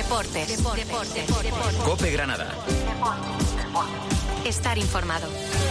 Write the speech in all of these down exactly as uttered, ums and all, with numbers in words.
Deportes. Deportes. Deportes. Deportes. COPE Granada. Estar informado.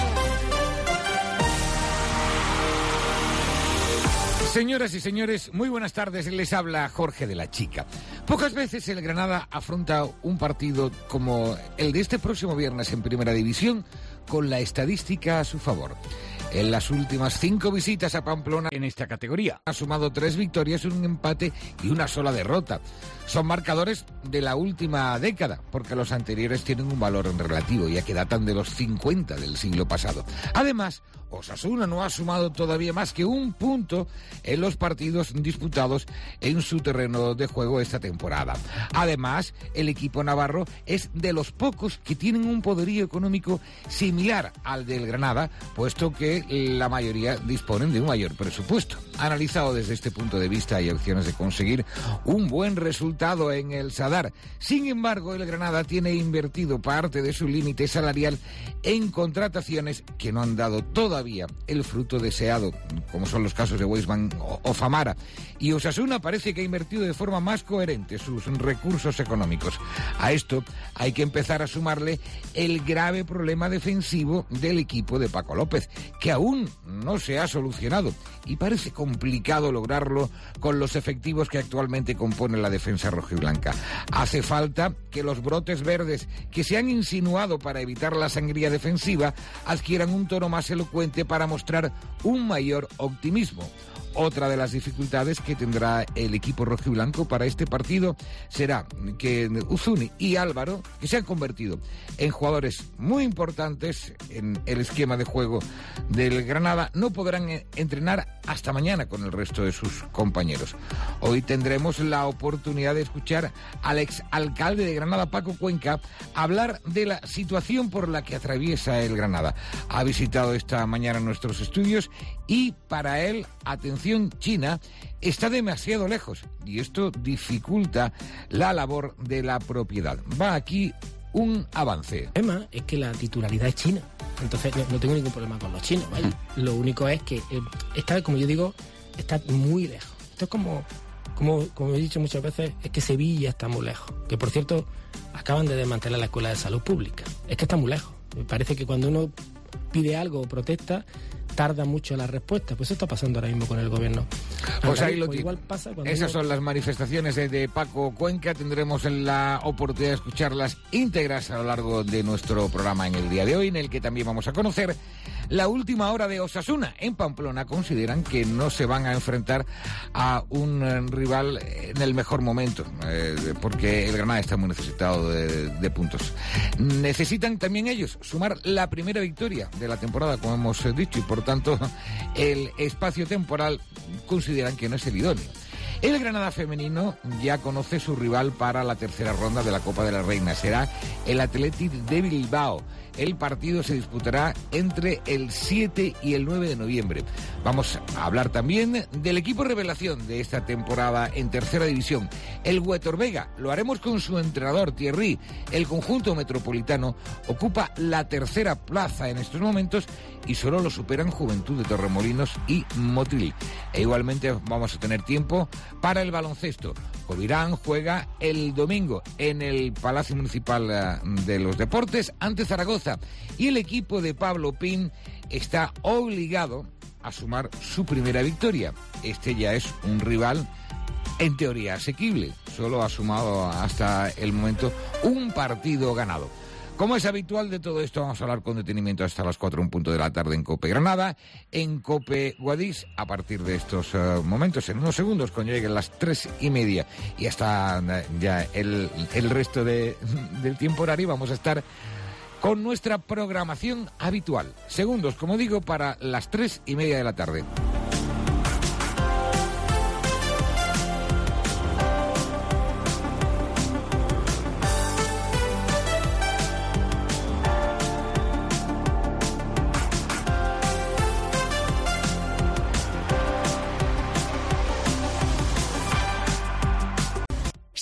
Señoras y señores, muy buenas tardes. Les habla Jorge de la Chica. Pocas veces el Granada afronta un partido como el de este próximo viernes en Primera División con la estadística a su favor. En las últimas cinco visitas a Pamplona en esta categoría ha sumado tres victorias, un empate y una sola derrota. Son marcadores de la última década, porque los anteriores tienen un valor en relativo, ya que datan de los cincuenta del siglo pasado. Además, Osasuna no ha sumado todavía más que un punto en los partidos disputados en su terreno de juego esta temporada. Además, el equipo navarro es de los pocos que tienen un poderío económico similar al del Granada, puesto que la mayoría disponen de un mayor presupuesto. Analizado desde este punto de vista, hay opciones de conseguir un buen resultado en el Sadar. Sin embargo, el Granada tiene invertido parte de su límite salarial en contrataciones que no han dado todavía el fruto deseado, como son los casos de Weisman o, o Famara. Y Osasuna parece que ha invertido de forma más coherente sus recursos económicos. A esto hay que empezar a sumarle el grave problema defensivo del equipo de Paco López, que aún no se ha solucionado y parece complicado lograrlo con los efectivos que actualmente componen la defensa rojiblanca. Hace falta que los brotes verdes que se han insinuado para evitar la sangría defensiva adquieran un tono más elocuente para mostrar un mayor optimismo. Otra de las dificultades que tendrá el equipo rojiblanco para este partido será que Uzuni y Álvaro, que se han convertido en jugadores muy importantes en el esquema de juego del Granada, no podrán entrenar hasta mañana con el resto de sus compañeros. Hoy tendremos la oportunidad de escuchar al exalcalde de Granada, Paco Cuenca, hablar de la situación por la que atraviesa el Granada. Ha visitado esta mañana nuestros estudios y para él, atención, China está demasiado lejos y esto dificulta la labor de la propiedad. Va aquí un avance. Es más, es que la titularidad es china, entonces no, no tengo ningún problema con los chinos, ¿vale? Lo único es que eh, está, como yo digo, está muy lejos. Esto es como, como, como he dicho muchas veces, es que Sevilla está muy lejos. Que por cierto, acaban de desmantelar la Escuela de Salud Pública. Es que está muy lejos. Me parece que cuando uno pide algo o protesta, tarda mucho la respuesta. Pues eso está pasando ahora mismo con el gobierno. Pues ahí lo pues tiene. Igual pasa cuando Esas uno... son las manifestaciones de, de Paco Cuenca. Tendremos la oportunidad de escucharlas íntegras a lo largo de nuestro programa en el día de hoy, en el que también vamos a conocer la última hora de Osasuna. En Pamplona consideran que no se van a enfrentar a un rival en el mejor momento, eh, porque el Granada está muy necesitado de, de puntos. Necesitan también ellos sumar la primera victoria de la temporada, como hemos dicho, y por tanto el espacio temporal consideran que no es el idóneo. El Granada femenino ya conoce su rival para la tercera ronda de la Copa de la Reina. Será el Athletic de Bilbao. El partido se disputará entre el siete y el nueve de noviembre. Vamos a hablar también del equipo revelación de esta temporada en tercera división, el Huetor Vega. Lo haremos con su entrenador, Thierry. El conjunto metropolitano ocupa la tercera plaza en estos momentos y solo lo superan Juventud de Torremolinos y Motril. E igualmente vamos a tener tiempo para el baloncesto. Covirán juega el domingo en el Palacio Municipal de los Deportes ante Zaragoza y el equipo de Pablo Pin está obligado a sumar su primera victoria. Este ya es un rival en teoría asequible, solo ha sumado hasta el momento un partido ganado. Como es habitual, de todo esto vamos a hablar con detenimiento hasta las cuatro en punto de la tarde en COPE Granada, en COPE Guadix, a partir de estos uh, momentos, en unos segundos, cuando lleguen las tres y media y hasta uh, ya el, el resto de, del tiempo horario, vamos a estar con nuestra programación habitual. Segundos, como digo, para las tres y media de la tarde.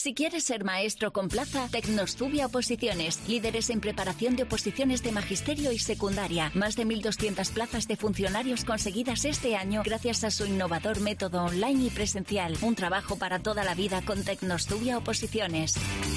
Si quieres ser maestro con plaza, Tecnostubia Oposiciones, líderes en preparación de oposiciones de magisterio y secundaria. Más de mil doscientas plazas de funcionarios conseguidas este año gracias a su innovador método online y presencial. Un trabajo para toda la vida con Tecnostubia Oposiciones.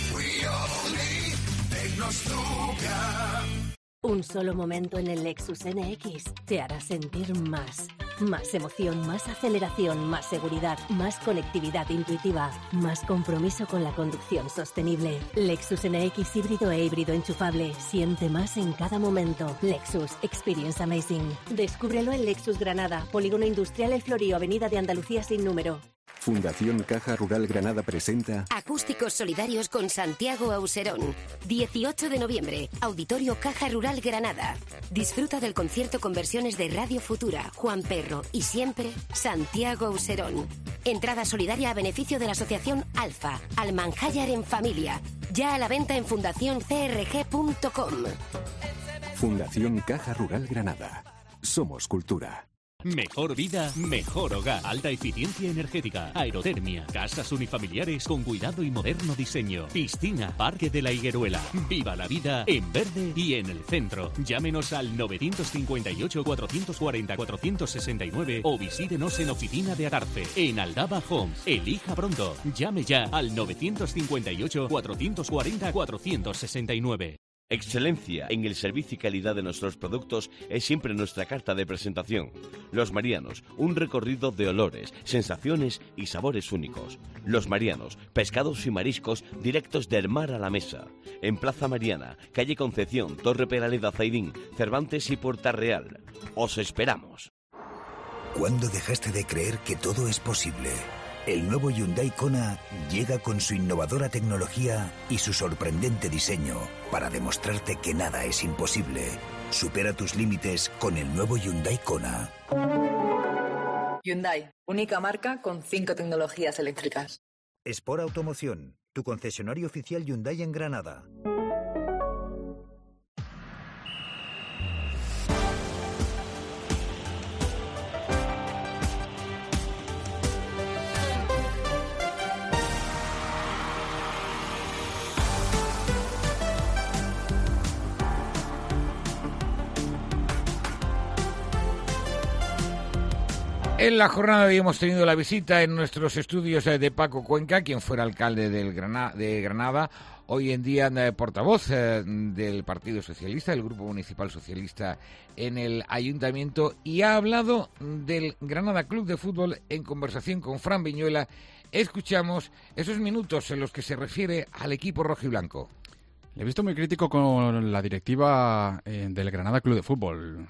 Un solo momento en el Lexus N X te hará sentir más. Más emoción, más aceleración, más seguridad, más conectividad intuitiva, más compromiso con la conducción sostenible. Lexus N X híbrido e híbrido enchufable. Siente más en cada momento. Lexus Experience Amazing. Descúbrelo en Lexus Granada, Polígono Industrial El Florío, Avenida de Andalucía sin número. Fundación Caja Rural Granada presenta Acústicos Solidarios con Santiago Auserón. dieciocho de noviembre, Auditorio Caja Rural Granada. Disfruta del concierto con versiones de Radio Futura, Juan Perro y siempre Santiago Auserón. Entrada solidaria a beneficio de la asociación Alfa, Almanjayar en Familia. Ya a la venta en fundación c r g punto com. Fundación Caja Rural Granada. Somos cultura. Mejor vida, mejor hogar. Alta eficiencia energética, aerotermia, casas unifamiliares con cuidado y moderno diseño. Piscina, Parque de la Higueruela. Viva la vida en verde y en el centro. Llámenos al nueve cinco ocho, cuatro cuatro cero, cuatro seis nueve o visítenos en Oficina de Atarfe, en Aldaba Homes. Elija pronto. Llame ya al nueve cinco ocho, cuatro cuatro cero, cuatro seis nueve. Excelencia en el servicio y calidad de nuestros productos es siempre nuestra carta de presentación. Los Marianos, un recorrido de olores, sensaciones y sabores únicos. Los Marianos, pescados y mariscos directos del mar a la mesa. En Plaza Mariana, calle Concepción, Torre Peraleda Zaidín, Cervantes y Puerta Real. Os esperamos. ¿Cuándo dejaste de creer que todo es posible? El nuevo Hyundai Kona llega con su innovadora tecnología y su sorprendente diseño para demostrarte que nada es imposible. Supera tus límites con el nuevo Hyundai Kona. Hyundai, única marca con cinco tecnologías eléctricas. Sport Automoción, tu concesionario oficial Hyundai en Granada. En la jornada habíamos tenido la visita en nuestros estudios de Paco Cuenca, quien fuera alcalde del Grana, de Granada, hoy en día eh, portavoz eh, del Partido Socialista, del Grupo Municipal Socialista en el Ayuntamiento, y ha hablado del Granada Club de Fútbol en conversación con Fran Viñuela. Escuchamos esos minutos en los que se refiere al equipo rojiblanco. Le he visto muy crítico con la directiva eh, del Granada Club de Fútbol.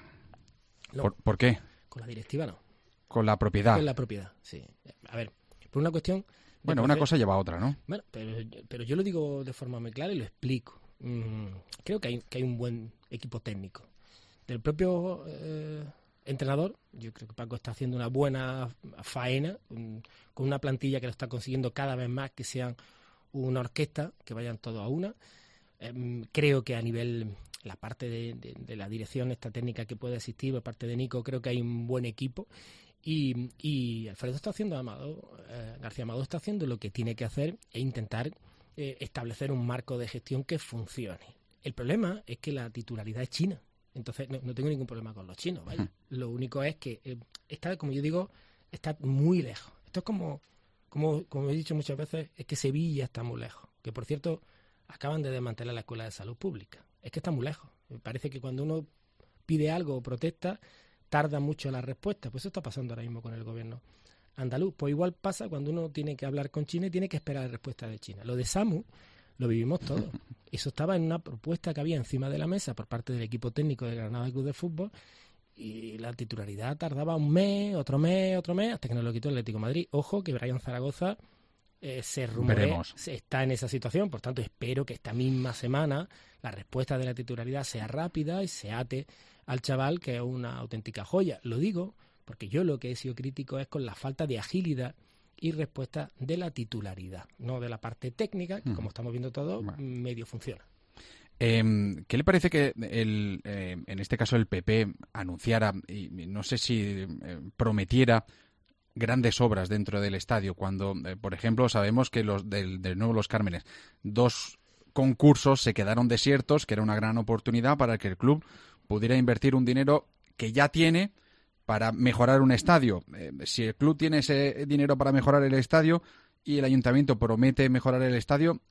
No, ¿Por, ¿Por qué? Con la directiva no. Con la propiedad. Con la propiedad, sí. A ver, por una cuestión... Bueno, una cosa lleva a otra, ¿no? Bueno, pero, pero yo lo digo de forma muy clara y lo explico. Mm, creo que hay, que hay un buen equipo técnico. Del propio eh, entrenador, yo creo que Paco está haciendo una buena faena, um, con una plantilla que lo está consiguiendo cada vez más, que sean una orquesta, que vayan todos a una. Eh, creo que a nivel... la parte de, de, de la dirección esta técnica que puede existir por parte de Nico, creo que hay un buen equipo. Y, y Alfredo está haciendo, Amado, eh, García Amado está haciendo lo que tiene que hacer e intentar eh, establecer un marco de gestión que funcione. El problema es que la titularidad es china, entonces no, no tengo ningún problema con los chinos, ¿vale? Hmm. Lo único es que eh, está, como yo digo, está muy lejos. Esto es como, como, como he dicho muchas veces, es que Sevilla está muy lejos, que por cierto acaban de desmantelar la Escuela de Salud Pública. Es que está muy lejos. Me parece que cuando uno pide algo o protesta, tarda mucho la respuesta. Pues eso está pasando ahora mismo con el gobierno andaluz. Pues igual pasa cuando uno tiene que hablar con China y tiene que esperar la respuesta de China. Lo de SAMU lo vivimos todos. Eso estaba en una propuesta que había encima de la mesa por parte del equipo técnico de Granada Club de Fútbol y la titularidad tardaba un mes, otro mes, otro mes, hasta que nos lo quitó el Atlético de Madrid. Ojo que Brian Zaragoza eh, se rumorea, está en esa situación. Por tanto, espero que esta misma semana la respuesta de la titularidad sea rápida y se ate al chaval, que es una auténtica joya. Lo digo porque yo lo que he sido crítico es con la falta de agilidad y respuesta de la titularidad, no de la parte técnica, que, como estamos viendo todos, bueno, medio funciona. Eh, ¿Qué le parece que el, eh, en este caso el P P anunciara, y no sé si eh, prometiera, grandes obras dentro del estadio. Cuando, eh, por ejemplo, sabemos que los del, del nuevo Los Cármenes, dos concursos se quedaron desiertos, que era una gran oportunidad para que el club pudiera invertir un dinero que ya tiene para mejorar un estadio. Eh, si el club tiene ese dinero para mejorar el estadio y el ayuntamiento promete mejorar el estadio,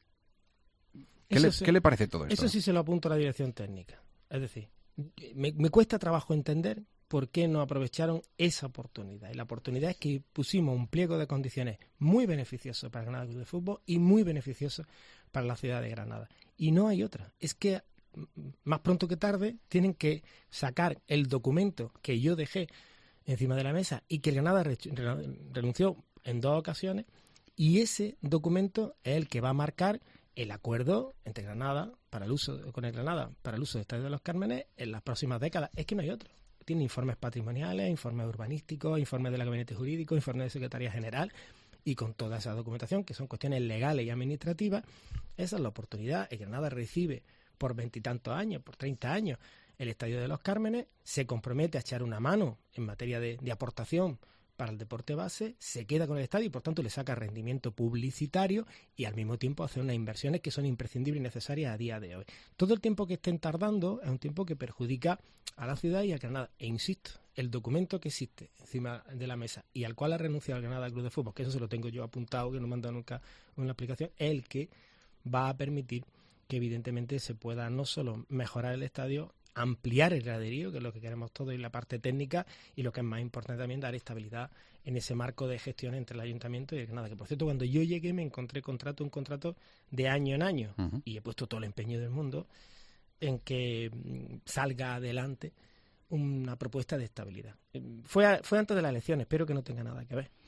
¿qué, le, sí, ¿qué le parece todo esto? Eso sí se lo apunto a la dirección técnica. Es decir, me, me cuesta trabajo entender por qué no aprovecharon esa oportunidad. Y la oportunidad es que pusimos un pliego de condiciones muy beneficioso para Granada Club de Fútbol y muy beneficioso para la ciudad de Granada. Y no hay otra. Es que más pronto que tarde tienen que sacar el documento que yo dejé encima de la mesa y que Granada re- re- renunció en dos ocasiones, y ese documento es el que va a marcar el acuerdo entre Granada para el uso con el Granada para el uso del Estadio de los Cármenes en las próximas décadas. Es que no hay otro. Tiene informes patrimoniales, informes urbanísticos, informes del gabinete jurídico, informes de Secretaría General, y con toda esa documentación, que son cuestiones legales y administrativas, esa es la oportunidad. El Granada recibe por veintitantos años, por treinta años, el Estadio de los Cármenes, se compromete a echar una mano en materia de, de aportación para el deporte base, se queda con el estadio y por tanto le saca rendimiento publicitario y al mismo tiempo hace unas inversiones que son imprescindibles y necesarias a día de hoy. Todo el tiempo que estén tardando es un tiempo que perjudica a la ciudad y a Granada. E insisto, el documento que existe encima de la mesa y al cual ha renunciado el Granada Club de Fútbol, que eso se lo tengo yo apuntado, que no me han dado nunca una explicación, es el que va a permitir que evidentemente se pueda no solo mejorar el estadio, ampliar el graderío, que es lo que queremos todos, y la parte técnica, y lo que es más importante también, dar estabilidad en ese marco de gestión entre el ayuntamiento y el Granada. Que por cierto, cuando yo llegué me encontré contrato, un contrato de año en año, uh-huh. y he puesto todo el empeño del mundo en que salga adelante una propuesta de estabilidad. Fue, a, fue antes de las elecciones, espero que no tenga nada que ver.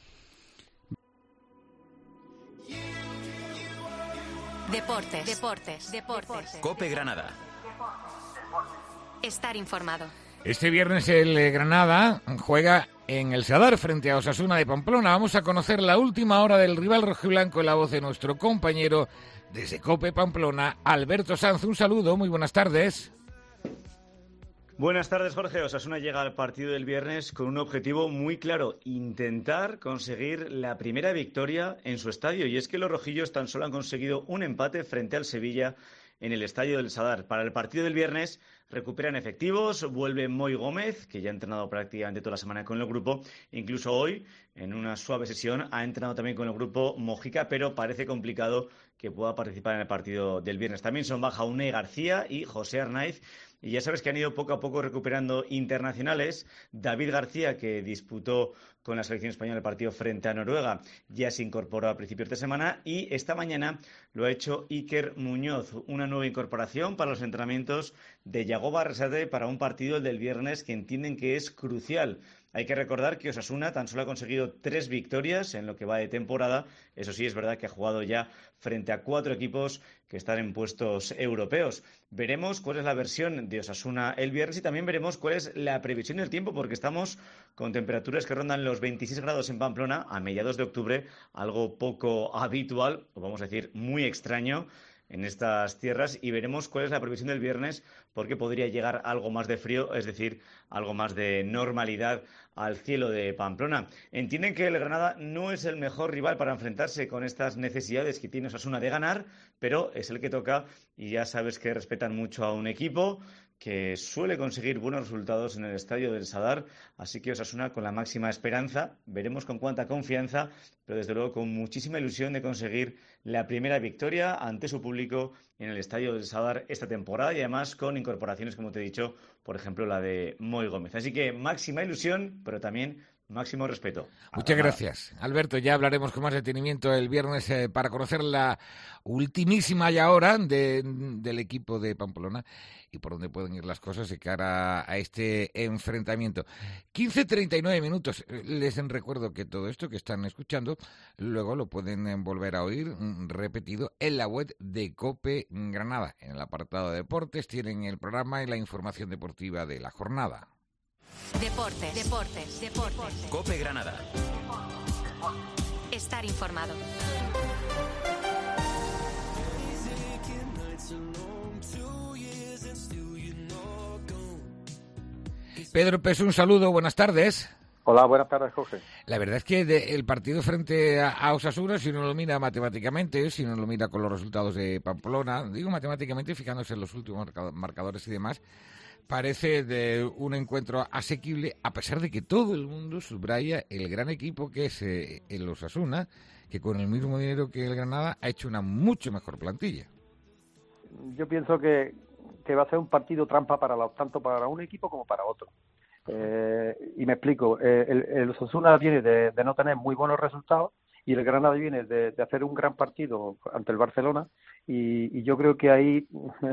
Deportes, deportes, deportes. COPE Granada. Estar informado. Este viernes el Granada juega en el Sadar frente a Osasuna de Pamplona. Vamos a conocer la última hora del rival rojiblanco en la voz de nuestro compañero desde COPE Pamplona, Alberto Sanz. Un saludo, muy buenas tardes. Buenas tardes, Jorge. Osasuna llega al partido del viernes con un objetivo muy claro: intentar conseguir la primera victoria en su estadio. Y es que los rojillos tan solo han conseguido un empate frente al Sevilla en el estadio del Sadar. Para el partido del viernes recuperan efectivos, vuelve Moi Gómez, que ya ha entrenado prácticamente toda la semana con el grupo. Incluso hoy, en una suave sesión, ha entrenado también con el grupo Mojica, pero parece complicado que pueda participar en el partido del viernes. También son baja Unai García y José Arnaiz. Y ya sabes que han ido poco a poco recuperando internacionales. David García, que disputó con la selección española el partido frente a Noruega, ya se incorporó a principios de semana. Y esta mañana lo ha hecho Iker Muñoz, una nueva incorporación para los entrenamientos de Yagoba Arrasate para un partido, el del viernes, que entienden que es crucial. Hay que recordar que Osasuna tan solo ha conseguido tres victorias en lo que va de temporada. Eso sí, es verdad que ha jugado ya frente a cuatro equipos que están en puestos europeos. Veremos cuál es la versión de Osasuna el viernes y también veremos cuál es la previsión del tiempo, porque estamos con temperaturas que rondan los veintiséis grados en Pamplona a mediados de octubre, algo poco habitual, o vamos a decir muy extraño en estas tierras, y veremos cuál es la previsión del viernes, porque podría llegar algo más de frío, es decir, algo más de normalidad al cielo de Pamplona. Entienden que el Granada no es el mejor rival para enfrentarse con estas necesidades que tiene Osasuna de ganar, pero es el que toca, y ya sabes que respetan mucho a un equipo que suele conseguir buenos resultados en el estadio del Sadar, así que Osasuna con la máxima esperanza, veremos con cuánta confianza, pero desde luego con muchísima ilusión de conseguir la primera victoria ante su público en el estadio del Sadar esta temporada, y además con incorporaciones, como te he dicho, por ejemplo la de Moi Gómez. Así que máxima ilusión, pero también máximo respeto. Muchas gracias, Alberto. Ya hablaremos con más detenimiento el viernes eh, para conocer la ultimísima ya hora de, del equipo de Pamplona y por dónde pueden ir las cosas de cara a este enfrentamiento. quince treinta y nueve minutos. Les recuerdo que todo esto que están escuchando luego lo pueden volver a oír repetido en la web de COPE Granada. En el apartado de deportes tienen el programa y la información deportiva de la jornada. Deportes, deportes, deportes. COPE Granada. Estar informado. Pedro Pes, un saludo, buenas tardes. Hola, buenas tardes, Jorge. La verdad es que de, el partido frente a, a Osasuna, si uno lo mira matemáticamente, si uno lo mira con los resultados de Pamplona, digo matemáticamente, fijándose en los últimos marcadores y demás, parece de un encuentro asequible, a pesar de que todo el mundo subraya el gran equipo que es eh, el Osasuna, que con el mismo dinero que el Granada ha hecho una mucho mejor plantilla. Yo pienso que, que va a ser un partido trampa para los, tanto para un equipo como para otro. Eh, y me explico, eh, el, el Osasuna viene de, de no tener muy buenos resultados y el Granada viene de, de hacer un gran partido ante el Barcelona y, y yo creo que ahí,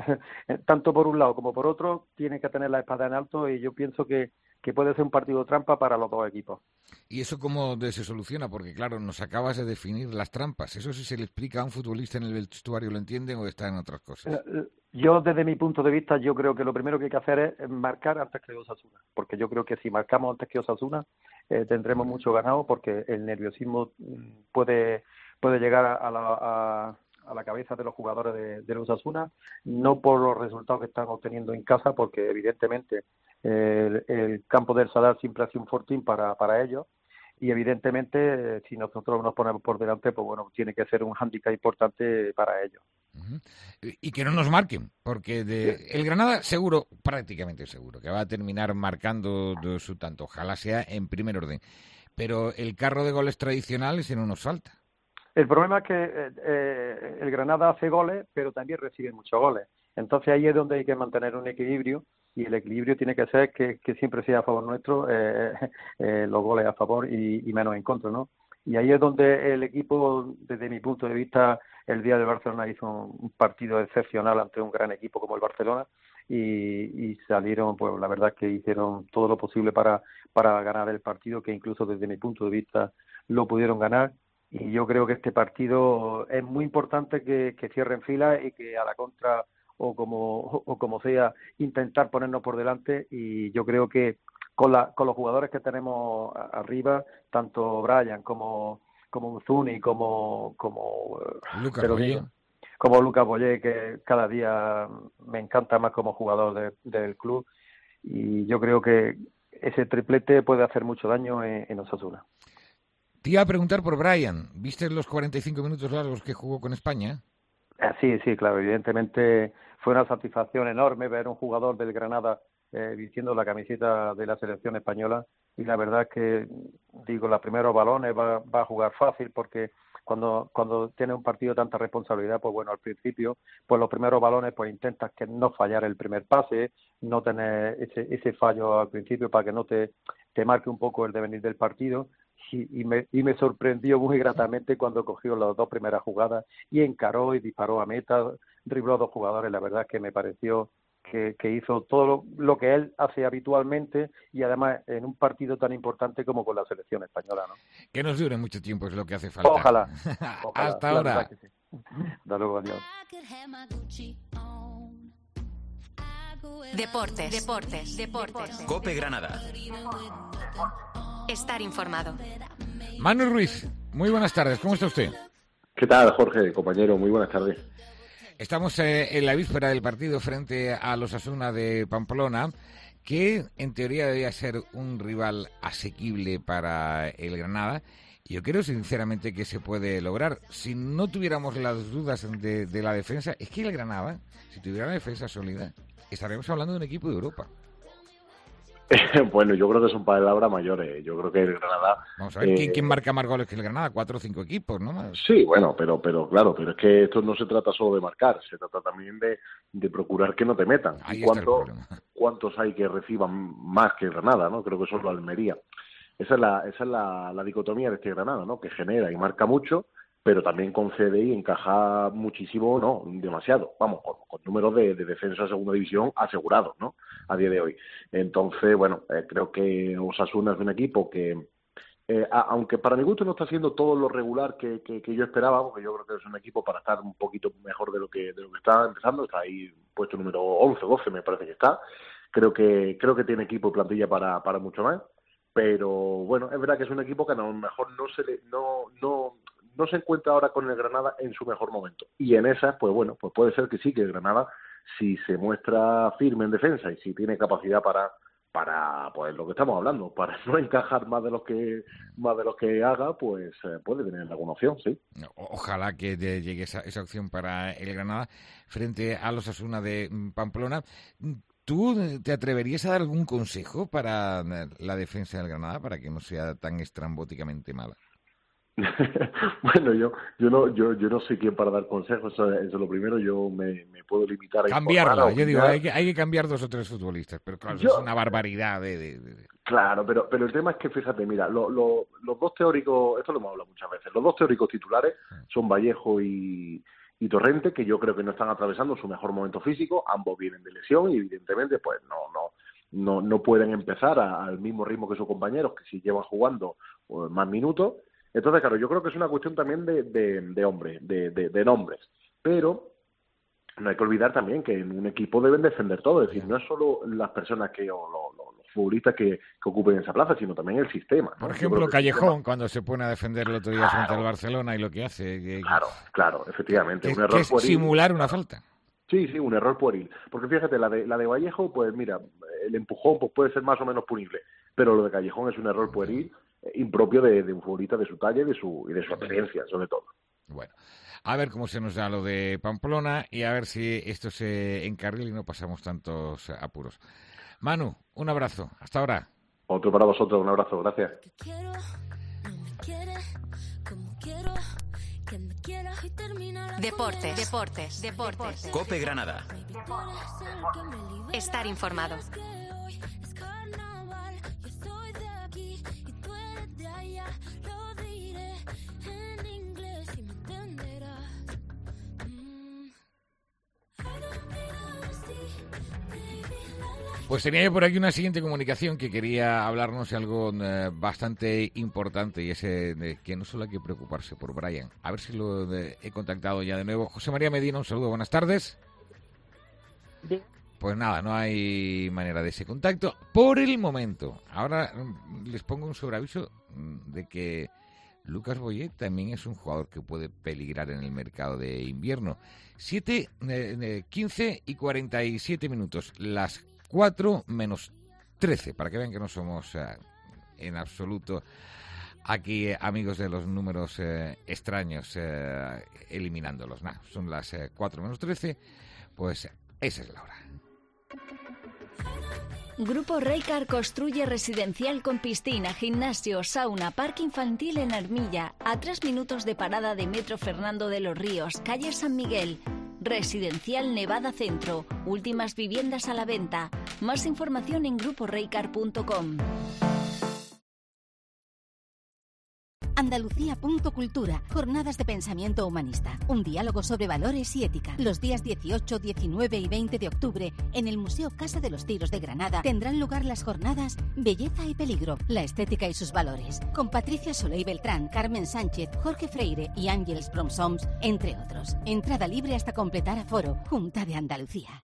tanto por un lado como por otro, tiene que tener la espada en alto y yo pienso que, que puede ser un partido trampa para los dos equipos. ¿Y eso cómo se soluciona? Porque claro, nos acabas de definir las trampas. ¿Eso si se le explica a un futbolista en el vestuario lo entienden o está en otras cosas? Yo, desde mi punto de vista, yo creo que lo primero que hay que hacer es marcar antes que Osasuna, porque yo creo que si marcamos antes que Osasuna eh, tendremos mucho ganado, porque el nerviosismo puede puede llegar a la, a, a la cabeza de los jugadores de, de Osasuna, no por los resultados que están obteniendo en casa, porque evidentemente eh, el, el campo del Sadar siempre ha sido un fortín para, para ellos, y evidentemente si nosotros nos ponemos por delante, pues bueno, tiene que ser un hándicap importante para ellos. Uh-huh. Y que no nos marquen, porque de el Granada seguro, prácticamente seguro, que va a terminar marcando de su tanto, ojalá sea en primer orden, pero el carro de goles tradicional ese no nos falta. El problema es que eh, eh, el Granada hace goles, pero también recibe muchos goles, entonces ahí es donde hay que mantener un equilibrio, y el equilibrio tiene que ser que, que siempre sea a favor nuestro, eh, eh, los goles a favor y, y menos en contra, ¿no? Y ahí es donde el equipo, desde mi punto de vista, el día de Barcelona hizo un partido excepcional ante un gran equipo como el Barcelona y, y salieron, pues la verdad que hicieron todo lo posible para, para ganar el partido, que incluso desde mi punto de vista lo pudieron ganar. Y yo creo que este partido es muy importante que, que cierren filas y que a la contra o como o como sea intentar ponernos por delante, y yo creo que con la con los jugadores que tenemos arriba, tanto Brian como como Zuni como como Lucas pero Boyé. como Lucas Boyé, que cada día me encanta más como jugador de, del club, y yo creo que ese triplete puede hacer mucho daño en, en Osasuna. Te iba a preguntar por Brian, ¿viste los cuarenta y cinco minutos largos que jugó con España? Sí, sí, claro, evidentemente fue una satisfacción enorme ver un jugador del Granada eh, vistiendo la camiseta de la selección española, y la verdad es que, digo, los primeros balones va, va a jugar fácil, porque cuando cuando tiene un partido de tanta responsabilidad, pues bueno, al principio, pues los primeros balones, pues intentas que no fallar el primer pase, no tener ese ese fallo al principio para que no te, te marque un poco el devenir del partido. Y, y, me, y me sorprendió muy gratamente cuando cogió las dos primeras jugadas y encaró y disparó a meta, dribló a dos jugadores. La verdad es que me pareció que, que hizo todo lo, lo que él hace habitualmente, y además en un partido tan importante como con la selección española, ¿no? Que nos dure mucho tiempo es lo que hace falta. Ojalá. ojalá Hasta ahora. Sí. Hasta luego, adiós. Deportes, deportes, deportes. COPE Granada. Estar informado. Manu Ruiz, muy buenas tardes, ¿cómo está usted? ¿Qué tal, Jorge, compañero? Muy buenas tardes. Estamos eh, en la víspera del partido frente a los Osasuna de Pamplona, que en teoría debería ser un rival asequible para el Granada. Y yo creo sinceramente que se puede lograr. Si no tuviéramos las dudas de, de la defensa, es que el Granada, si tuviera la defensa sólida, estaríamos hablando de un equipo de Europa. Bueno, yo creo que son palabras mayores. Yo creo que el Granada... Vamos a ver, eh, ¿quién marca más goles que el Granada? Cuatro o cinco equipos, ¿no? Más. Sí, bueno, pero pero claro, pero es que esto no se trata solo de marcar, se trata también de, de procurar que no te metan. Ahí ¿Y está cuánto, el problema. cuántos hay que reciban más que el Granada, ¿no? Creo que solo Almería. Esa es la esa es la, la dicotomía de este Granada, ¿no? Que genera y marca mucho, pero también concede y encaja muchísimo, no, demasiado, vamos, con, con números de, de defensa de segunda división asegurados, ¿no?, a día de hoy. Entonces, bueno, eh, creo que Osasuna es un equipo que, eh, a, aunque para mi gusto no está haciendo todo lo regular que, que, que yo esperaba, porque yo creo que es un equipo para estar un poquito mejor de lo que de lo que está empezando, está ahí puesto número once, doce me parece que está, creo que creo que tiene equipo y plantilla para, para mucho más, pero bueno, es verdad que es un equipo que a lo mejor no se le, no, no no se encuentra ahora con el Granada en su mejor momento. Y en esas, pues bueno, pues puede ser que sí, que el Granada, si se muestra firme en defensa y si tiene capacidad para, para pues lo que estamos hablando, para no encajar más de los que más de los que haga, pues eh, puede tener alguna opción, sí. Ojalá que llegue esa, esa opción para el Granada frente a los Osasuna de Pamplona. ¿Tú te atreverías a dar algún consejo para la defensa del Granada para que no sea tan estrambóticamente mala? Bueno, yo yo no yo yo no soy quien para dar consejos, eso, eso es lo primero. Yo me, me puedo limitar a cambiarla. Yo digo, hay que, hay que cambiar dos o tres futbolistas, pero claro, yo, es una barbaridad de, de, de... Claro, pero pero el tema es que, fíjate, mira, lo, lo, los dos teóricos, esto lo hemos hablado muchas veces, los dos teóricos titulares son Vallejo y, y Torrente, que yo creo que no están atravesando su mejor momento físico. Ambos vienen de lesión y evidentemente pues no no no no pueden empezar a, al mismo ritmo que sus compañeros, que si llevan jugando pues, más minutos. Entonces, claro, yo creo que es una cuestión también de, de, de hombres, de, de, de nombres. Pero no hay que olvidar también que en un equipo deben defender todo. Es decir, no es solo las personas que o los, los, los futbolistas que, que ocupen esa plaza, sino también el sistema, ¿no? Por ejemplo, Callejón, sistema... cuando se pone a defender el otro día claro. frente al Barcelona y lo que hace... Que, claro, claro, efectivamente. Que, un error que es pueril. Simular una falta. Sí, sí, un error pueril. Porque fíjate, la de, la de Vallejo, pues mira, el empujón pues puede ser más o menos punible. Pero lo de Callejón es un error pueril impropio de, de un futbolista de su talla y de su y de su experiencia, sobre todo. Bueno, a ver cómo se nos da lo de Pamplona y a ver si esto se encarrila y no pasamos tantos apuros. Manu, un abrazo. Hasta ahora. Otro para vosotros. Un abrazo. Gracias. Deportes, deportes, deportes. COPE Granada. Estar informado. Pues tenía yo por aquí una siguiente comunicación que quería hablarnos de algo eh, bastante importante y ese de que no solo hay que preocuparse por Brian. A ver si lo de, he contactado ya de nuevo. José María Medina, un saludo, buenas tardes. Sí. Pues nada, no hay manera de ese contacto por el momento. Ahora les pongo un sobreaviso de que Lucas Boyé también es un jugador que puede peligrar en el mercado de invierno. siete, eh, quince y cuarenta y siete minutos. Las cuatro menos trece, para que vean que no somos eh, en absoluto aquí eh, amigos de los números eh, extraños, eh, eliminándolos. Nah, son las eh, cuatro menos trece, pues esa es la hora. Grupo Reycar construye residencial con piscina, gimnasio, sauna, parque infantil en Armilla, a tres minutos de parada de Metro Fernando de los Ríos, calle San Miguel. Residencial Nevada Centro, últimas viviendas a la venta. Más información en grupo reycar punto com. Andalucía punto cultura, jornadas de pensamiento humanista, un diálogo sobre valores y ética. Los días dieciocho, diecinueve y veinte de octubre, en el Museo Casa de los Tiros de Granada, tendrán lugar las jornadas Belleza y Peligro, la estética y sus valores, con Patricia Soleil Beltrán, Carmen Sánchez, Jorge Freire y Ángels Bromsoms, entre otros. Entrada libre hasta completar aforo. Junta de Andalucía.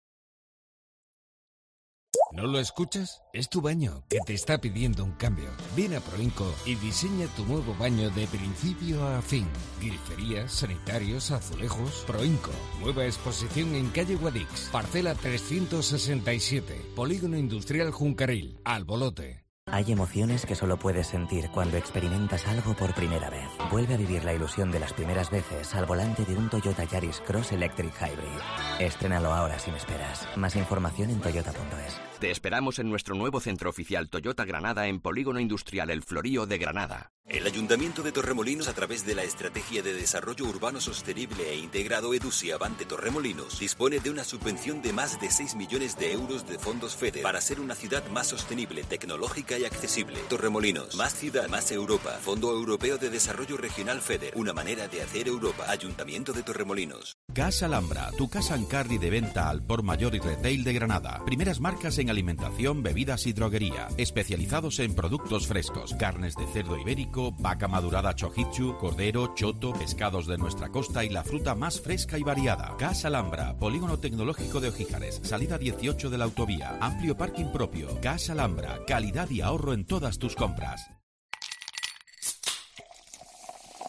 ¿No lo escuchas? Es tu baño que te está pidiendo un cambio. Ven a Proinco y diseña tu nuevo baño de principio a fin. Griferías, sanitarios, azulejos. Proinco. Nueva exposición en calle Guadix. Parcela trescientos sesenta y siete. Polígono Industrial Juncaril. Albolote. Hay emociones que solo puedes sentir cuando experimentas algo por primera vez. Vuelve a vivir la ilusión de las primeras veces al volante de un Toyota Yaris Cross Electric Hybrid. Estrénalo ahora sin esperas. Más información en toyota punto es. Te esperamos en nuestro nuevo centro oficial Toyota Granada en Polígono Industrial El Florío de Granada. El Ayuntamiento de Torremolinos, a través de la Estrategia de Desarrollo Urbano Sostenible e Integrado EDUSI Avante Torremolinos, dispone de una subvención de más de seis millones de euros de fondos FEDER para ser una ciudad más sostenible, tecnológica y accesible. Torremolinos, más ciudad, más Europa. Fondo Europeo de Desarrollo Regional FEDER, una manera de hacer Europa. Ayuntamiento de Torremolinos. Casa Alhambra, tu casa en carry de venta al por mayor y retail de Granada. Primeras marcas en alimentación, bebidas y droguería. Especializados en productos frescos, carnes de cerdo ibérico, vaca madurada chojichu, cordero, choto, pescados de nuestra costa y la fruta más fresca y variada. Casa Alhambra, Polígono Tecnológico de Ojíjares, salida dieciocho de la autovía, amplio parking propio. Casa Alhambra, calidad y ahorro en todas tus compras.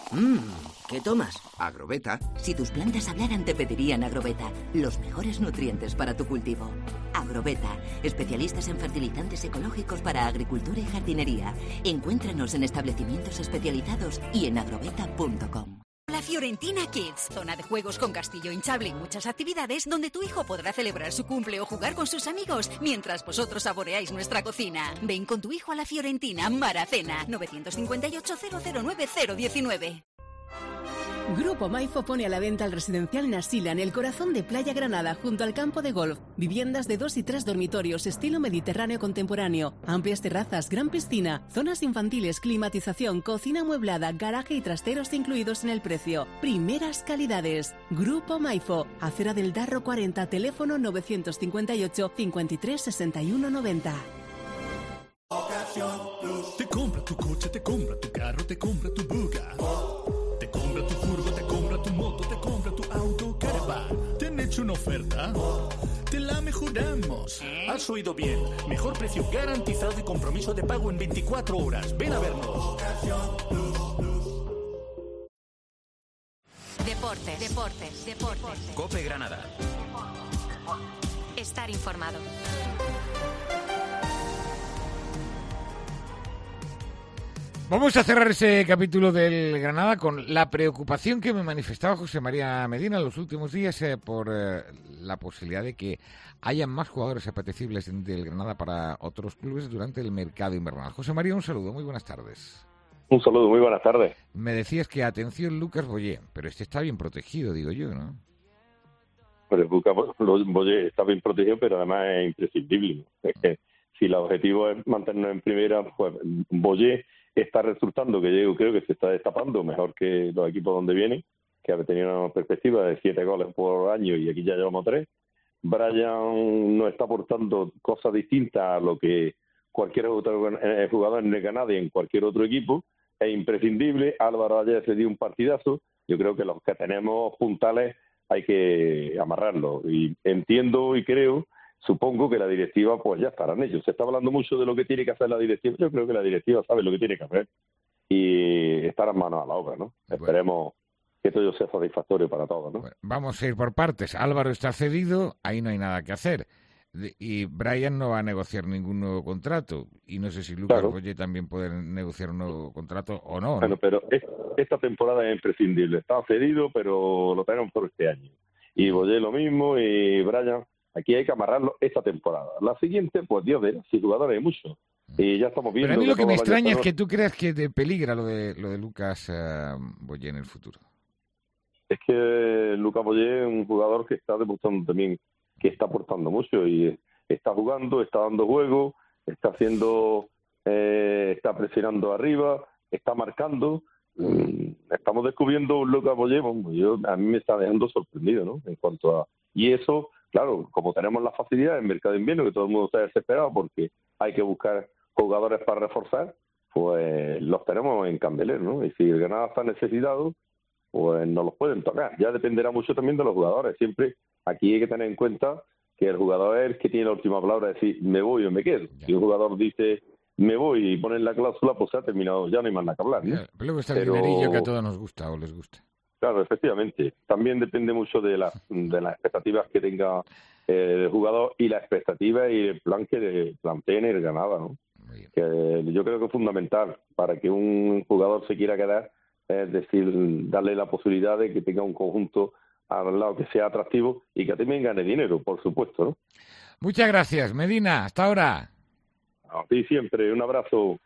Mmm, ¿qué tomas? Agroveta. Si tus plantas hablaran, te pedirían Agroveta. Los mejores nutrientes para tu cultivo. Agroveta, especialistas en fertilizantes ecológicos para agricultura y jardinería. Encuéntranos en establecimientos especializados y en agroveta punto com. La Fiorentina Kids, zona de juegos con castillo hinchable y muchas actividades donde tu hijo podrá celebrar su cumple o jugar con sus amigos mientras vosotros saboreáis nuestra cocina. Ven con tu hijo a la Fiorentina Maracena, nueve cinco ocho, cero cero nueve, cero uno nueve. Grupo Maifo pone a la venta el residencial Nasila en el corazón de Playa Granada, junto al campo de golf. Viviendas de dos y tres dormitorios, estilo mediterráneo contemporáneo. Amplias terrazas, gran piscina, zonas infantiles, climatización, cocina amueblada, garaje y trasteros incluidos en el precio. Primeras calidades. Grupo Maifo, Acera del Darro cuarenta, teléfono nueve cinco ocho, cinco tres, seis uno nueve cero. Te compra tu coche, te compra tu carro, te compra tu buga. Te compra tu furgo, te compra tu moto, te compra tu auto, caravan. ¿Te han hecho una oferta? Te la mejoramos. Has oído bien. Mejor precio garantizado y compromiso de pago en veinticuatro horas. Ven a vernos. Deportes, deportes, deportes. COPE Granada. Estar informado. Vamos a cerrar ese capítulo del Granada con la preocupación que me manifestaba José María Medina en los últimos días eh, por eh, la posibilidad de que haya más jugadores apetecibles del Granada para otros clubes durante el mercado invernal. José María, un saludo, muy buenas tardes. Un saludo, muy buenas tardes. Me decías que, atención, Lucas Boyé, pero este está bien protegido, digo yo, ¿no? Pero Lucas Boyé está bien protegido, pero además es imprescindible. Es que si el objetivo es mantenernos en primera, pues Boyé está resultando que yo creo que se está destapando mejor que los equipos donde viene, que ha tenido una perspectiva de siete goles por año y aquí ya llevamos tres. Brian no está aportando cosas distintas a lo que cualquier otro jugador en el Granada y en cualquier otro equipo. Es imprescindible. Álvaro ayer se dio un partidazo. Yo creo que los que tenemos puntales hay que amarrarlos. Y entiendo y creo, supongo que la directiva pues ya estará en ello. Se está hablando mucho de lo que tiene que hacer la directiva. Yo creo que la directiva sabe lo que tiene que hacer y estará manos a la obra, ¿no? Bueno. Esperemos que todo sea satisfactorio para todos, ¿no? Bueno, vamos a ir por partes. Álvaro está cedido, ahí no hay nada que hacer. Y Brian no va a negociar ningún nuevo contrato. Y no sé si Lucas claro. Boyé también puede negociar un nuevo contrato o no. Bueno, ¿no? pero es, esta temporada es imprescindible. Está cedido, pero lo tenemos por este año. Y Boyé lo mismo, y Brian... Aquí hay que amarrarlo esta temporada. La siguiente, pues Dios verá, si jugadores hay muchos. Y ya estamos viendo... Pero a mí lo que, que me extraña es tenemos... que tú creas que te peligra lo de lo de Lucas uh, Boyé en el futuro. Es que Lucas Boyé es un jugador que está demostrando también que está aportando mucho y está jugando, está dando juego, está haciendo... Eh, está presionando arriba, está marcando. Mm, estamos descubriendo un Lucas Boyé, bueno, yo, a mí me está dejando sorprendido, ¿no? En cuanto a... Y eso... Claro, como tenemos la facilidad en el mercado de invierno, que todo el mundo está desesperado porque hay que buscar jugadores para reforzar, pues los tenemos en candelero, ¿no? Y si el Granada está necesitado, pues no los pueden tocar. Ya dependerá mucho también de los jugadores. Siempre aquí hay que tener en cuenta que el jugador es el que tiene la última palabra, de decir, me voy o me quedo. Si un jugador dice, me voy y pone la cláusula, pues se ha terminado, ya no hay más nada que hablar, ¿no? Pero luego está el Pero... dinerillo que a todos nos gusta o les gusta. Claro, efectivamente. También depende mucho de, la, de las expectativas que tenga eh, el jugador y la expectativa y el plan que planteen el Granada, ¿no? Que yo creo que es fundamental para que un jugador se quiera quedar, es decir, darle la posibilidad de que tenga un conjunto al lado que sea atractivo y que también gane dinero, por supuesto, ¿no? Muchas gracias, Medina. Hasta ahora. A ti siempre. Un abrazo.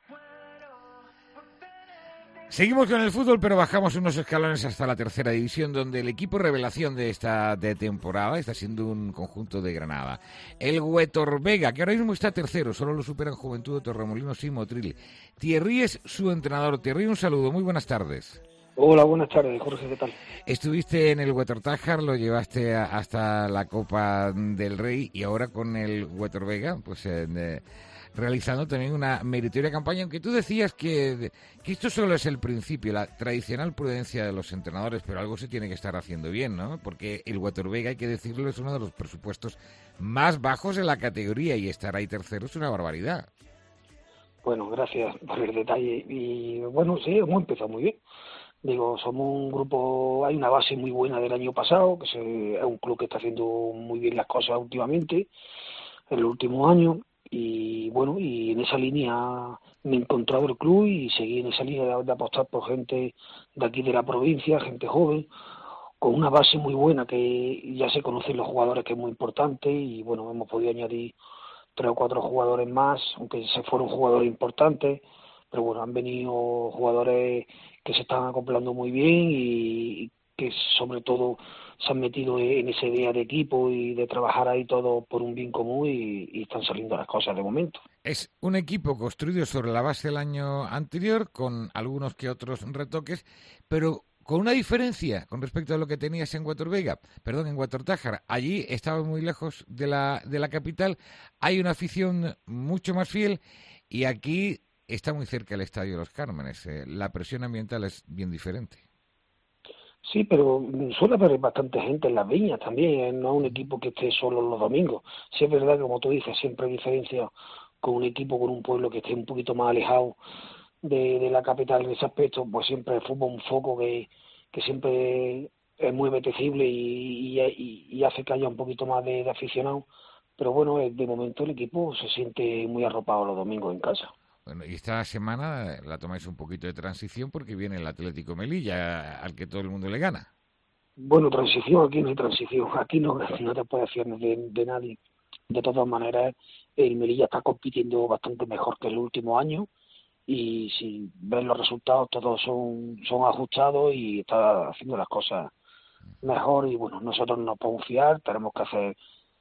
Seguimos con el fútbol, pero bajamos unos escalones hasta la tercera división, donde el equipo revelación de esta de temporada está siendo un conjunto de Granada. El Huetor Vega, que ahora mismo está tercero, solo lo superan Juventud de Torremolinos y Motril. Thierry es su entrenador. Thierry, un saludo, muy buenas tardes. Hola, buenas tardes, Jorge, ¿qué tal? Estuviste en el Huetor Tájar, lo llevaste a, hasta la Copa del Rey y ahora con el Huetor Vega, pues... Eh, realizando también una meritoria campaña, aunque tú decías que, que esto solo es el principio, la tradicional prudencia de los entrenadores, pero algo se tiene que estar haciendo bien, ¿no? Porque el Huetor Vega, hay que decirlo, es uno de los presupuestos más bajos en la categoría y estar ahí tercero es una barbaridad. Bueno, gracias por el detalle. Y bueno, sí, hemos empezado muy bien. Digo, somos un grupo, hay una base muy buena del año pasado, que se, es un club que está haciendo muy bien las cosas últimamente, en los últimos años, y bueno, y en esa línea me he encontrado el club y seguí en esa línea de, de apostar por gente de aquí de la provincia, gente joven, con una base muy buena que ya se conocen los jugadores, que es muy importante, y bueno, hemos podido añadir tres o cuatro jugadores más, aunque se fueron jugadores importantes, pero bueno, han venido jugadores que se están acoplando muy bien y que sobre todo se han metido en esa idea de equipo y de trabajar ahí todo por un bien común y, y están saliendo las cosas de momento. Es un equipo construido sobre la base del año anterior, con algunos que otros retoques, pero con una diferencia con respecto a lo que tenías en Huetor-Vega, perdón, en Huetor-Tájar. Allí estaba muy lejos de la, de la capital, hay una afición mucho más fiel y aquí está muy cerca el Estadio de los Cármenes. Eh, la presión ambiental es bien diferente. Sí, pero suele haber bastante gente en las viñas también, no es un equipo que esté solo los domingos. Sí es verdad que, como tú dices, siempre hay diferencia con un equipo, con un pueblo que esté un poquito más alejado de, de la capital en ese aspecto, pues siempre el fútbol es un foco que, que siempre es muy apetecible y, y, y hace que haya un poquito más de, de aficionados. Pero bueno, de momento el equipo se siente muy arropado los domingos en casa. Bueno, y esta semana la tomáis un poquito de transición porque viene el Atlético Melilla, al que todo el mundo le gana. Bueno, transición, aquí no hay transición, aquí no, no te puedes fiar de, de nadie. De todas maneras, el Melilla está compitiendo bastante mejor que el último año y si ves los resultados todos son, son ajustados y está haciendo las cosas mejor y bueno, nosotros no podemos fiar, tenemos que hacer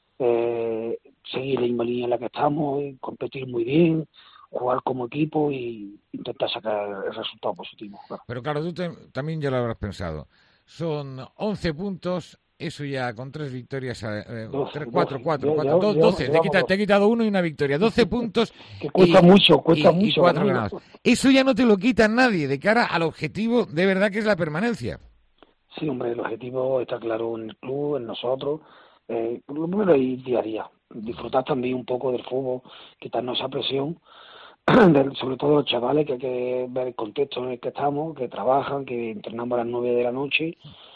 eh, seguir la misma línea en la que estamos, y competir muy bien, jugar como equipo y intentar sacar el resultado positivo. Claro. Pero claro, tú te, también ya lo habrás pensado. Son once puntos, eso ya con tres victorias, eh, doce, tres, cuatro, doce, cuatro, cuatro, dos, doce. Te, quita, te he quitado uno y una victoria. doce puntos. Que cuesta y, mucho, cuesta y, mucho. Y cuatro ganados. Eso ya no te lo quita nadie de cara al objetivo de verdad que es la permanencia. Sí, hombre, el objetivo está claro en el club, en nosotros. Eh, lo primero es ir día a día. Disfrutar también un poco del fútbol, quitarnos esa presión. Sobre todo los chavales, que hay que ver el contexto en el que estamos, que trabajan, que entrenamos a las nueve de la noche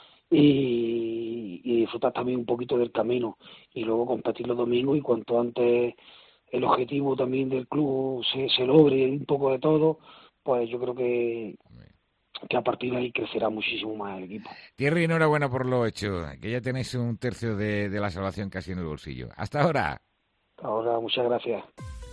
y, y disfrutar también un poquito del camino y luego competir los domingos y cuanto antes el objetivo también del club se, se logre un poco de todo, pues yo creo que, que a partir de ahí crecerá muchísimo más el equipo. Thierry, enhorabuena por lo hecho, que ya tenéis un tercio de, de la salvación casi en el bolsillo. Hasta ahora. Hasta ahora, muchas gracias.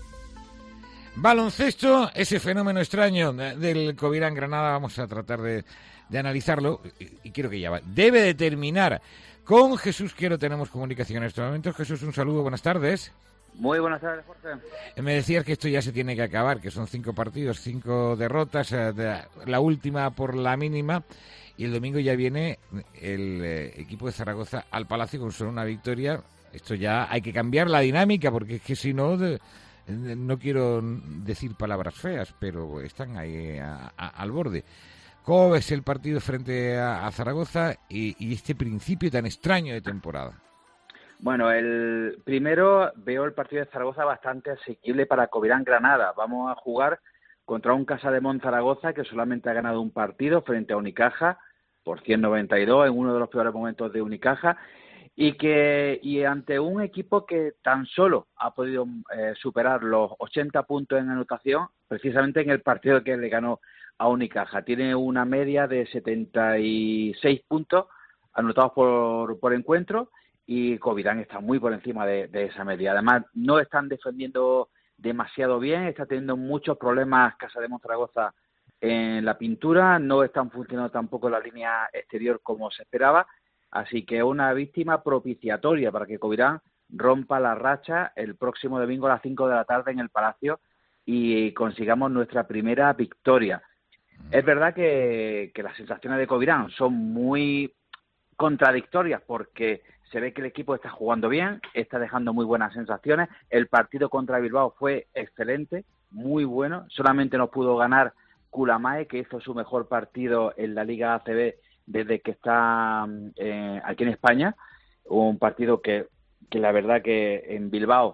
Baloncesto, ese fenómeno extraño del Covirán Granada, vamos a tratar de, de analizarlo y, y quiero que ya va. Debe de terminar con Jesús Quiero, tenemos comunicación en estos momentos. Jesús, un saludo, buenas tardes. Muy buenas tardes, Jorge. Me decías que esto ya se tiene que acabar, que son cinco partidos, cinco derrotas, eh, de, la última por la mínima, y el domingo ya viene el eh, equipo de Zaragoza al Palacio con solo una victoria. Esto ya hay que cambiar la dinámica, porque es que si no... De, no quiero decir palabras feas, pero están ahí a, a, al borde. ¿Cómo ves el partido frente a, a Zaragoza y, y este principio tan extraño de temporada? Bueno, el primero veo el partido de Zaragoza bastante asequible para Covirán Granada. Vamos a jugar contra un Casademont Zaragoza que solamente ha ganado un partido frente a Unicaja por ciento noventa y dos en uno de los peores momentos de Unicaja. Y que y ante un equipo que tan solo ha podido eh, superar los ochenta puntos en anotación, precisamente en el partido que le ganó a Unicaja. Tiene una media de setenta y seis puntos anotados por, por encuentro y Covirán está muy por encima de, de esa media. Además, no están defendiendo demasiado bien, está teniendo muchos problemas Casademont Zaragoza en la pintura, no están funcionando tampoco la línea exterior como se esperaba. Así que una víctima propiciatoria para que Covirán rompa la racha el próximo domingo a las cinco de la tarde en el Palacio y consigamos nuestra primera victoria. Es verdad que, que las sensaciones de Covirán son muy contradictorias porque se ve que el equipo está jugando bien, está dejando muy buenas sensaciones. El partido contra Bilbao fue excelente, muy bueno. Solamente nos pudo ganar Kulamae, que hizo su mejor partido en la Liga A C B desde que está eh, aquí en España. Un partido que, que la verdad que en Bilbao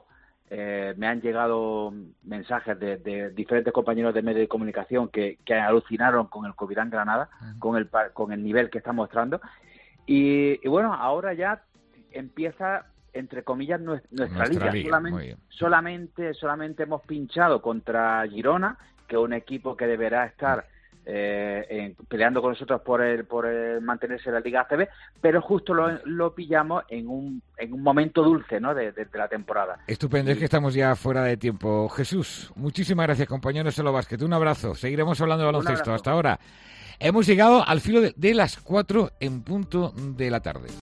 Eh, me han llegado mensajes de, de diferentes compañeros de medios de comunicación que, que alucinaron con el Covirán Granada, uh-huh. con el con el nivel que está mostrando. Y, y bueno, ahora ya empieza, entre comillas, nuestra, nuestra, nuestra liga. liga. Solamente, solamente, solamente hemos pinchado contra Girona, que es un equipo que deberá estar eh, en, peleando con nosotros por el por el mantenerse en la Liga A C B, pero justo lo, lo pillamos en un en un momento dulce, ¿no?, de, de, de la temporada. Estupendo, y... es que estamos ya fuera de tiempo. Jesús, muchísimas gracias, compañero de Solo Básquet. Un abrazo. Seguiremos hablando de baloncesto. Hasta ahora. Hemos llegado al filo de, de las cuatro en punto de la tarde.